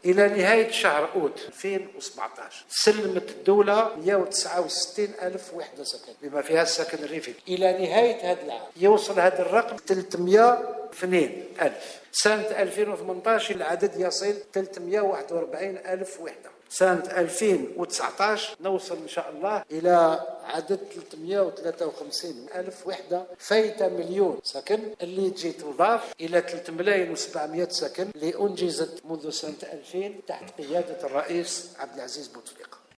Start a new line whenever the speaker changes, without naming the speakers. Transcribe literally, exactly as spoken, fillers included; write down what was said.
إلى نهاية شهر أوت ألفين وسبعطاش سلمت الدولة مئة وتسعة وستين ألف وحدة سكن بما فيها السكن الريفي. إلى نهاية هذا العام يوصل هذا الرقم ثلاثمئة واثنين ألف. سنة ألفين وثمانطاش العدد يصل ثلاثمئة وواحد وأربعين ألف وحدة. سنة ألفين وتسعطاش نوصل إن شاء الله إلى عدد ثلاثمئة وثلاثة وخمسين ألف وحدة، فايتة مليون سكن اللي تجي تضاف إلى ثلاثة ملايين وسبعمئة سكن اللي أنجزت منذ سنة ألفين تحت قيادة الرئيس عبد العزيز بوتفليقة.